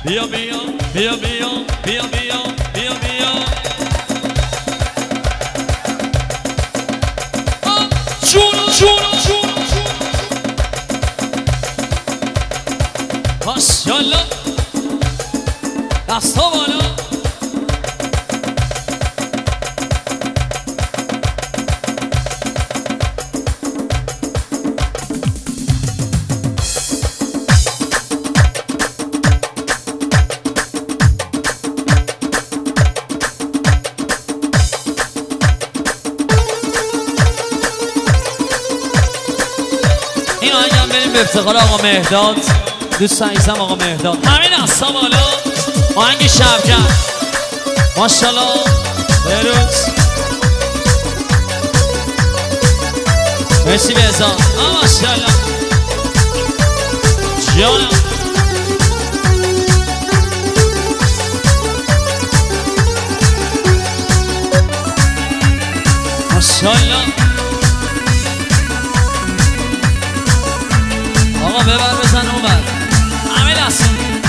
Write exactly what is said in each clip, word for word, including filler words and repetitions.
بیا بیا بیا بیا بیا بیا بیا بیا جونو جونو جونو ماشاءالله دستا بالا این آهنگم بریم به افتخار آقا مهداد دوست عزیزم آقا مهداد همین دستا بالا آهنگ شبگم ماشاءالله بروز مرسی بهزاد ماشاءالله جانم ماشاءالله آقا ببر بزن اون بر همه دست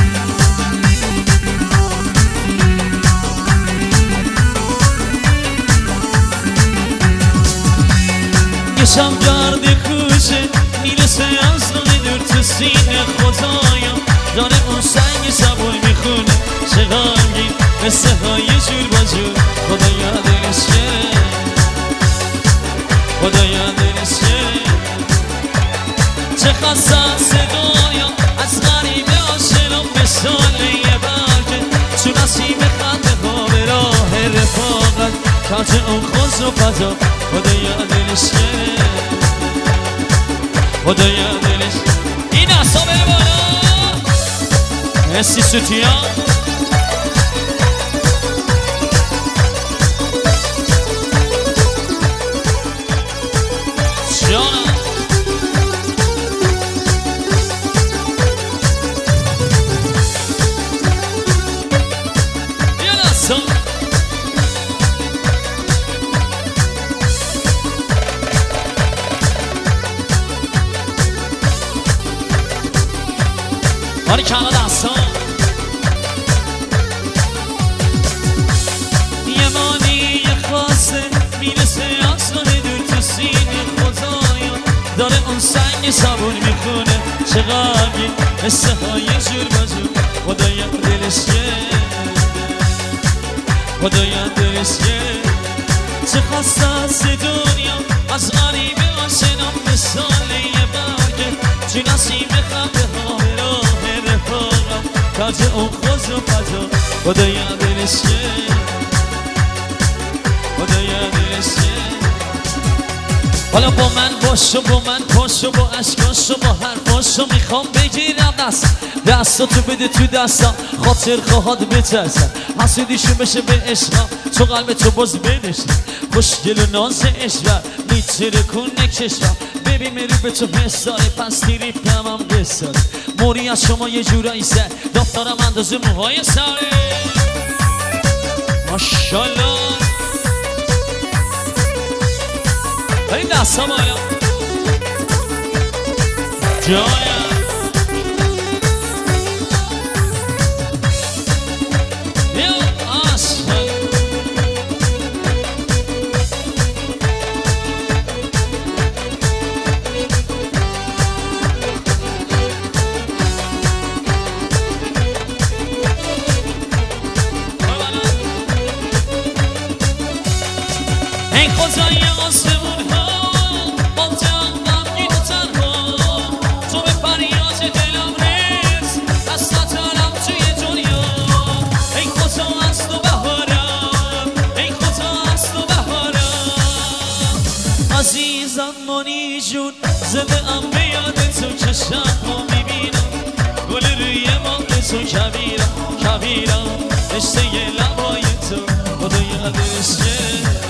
گشم گرد کوچه میرسه از نقی دور تو سینه خدایا داره اون سنگ سبوی میخونه چه غمگین مثل های جور با جور خدایا دلش شه خدایا دلش شه چه خسته است دنیا از غریبه آشنا مثال یه برگه چون نسیم خنده ها به راه رفاقت کاج اون خوز و فضا خدایا دلش شه خدایا دلش این دستا بره بالا مرسی سوتیا جانم باری کنه دستا یه مانی یه خاصه میرسه اصلا دور تو سینه خدایا داره اون سنگ صبون میخونه چه غمگین مثل های جور با جور خدایا دلش شه خدایا دلش شه چه خسته است دنیا از غریبه آشنا مثال یه برگه چی نسیم خنده ها به راه رفاقت کاج اون خوز و فضا خدایا دلش شه خدایا دلش شه حالا با من باش و با من پاش و با عشقاش و با حرفاش و میخوام بگیرم دست دستاتو بده تو دستم خاطر خواهد بترسم حسودیشون بشه به عشقم تو قلب تو باز بدشم خوشگل و ناز عشقم میتره کنه کشم ببین میری به تو حس داره پس تریپم هم بساره موری از شما یه جورایی سر دفترم اندازه موهای سره ماشالله این دستا بالا جایم بیا آسفل این خدای آسمون ها بانتم غمگین و تنها تو به فریاد دلم رس دستاتم توی دنیا ای خدا از تو بهارم ای خدا از تو بهارم عزیزم مانی جون زده ام به یاد تو چشم ها میبینم گل روی ماه تو کبیرم کبیرم رشته لبای تو خدای دلش شه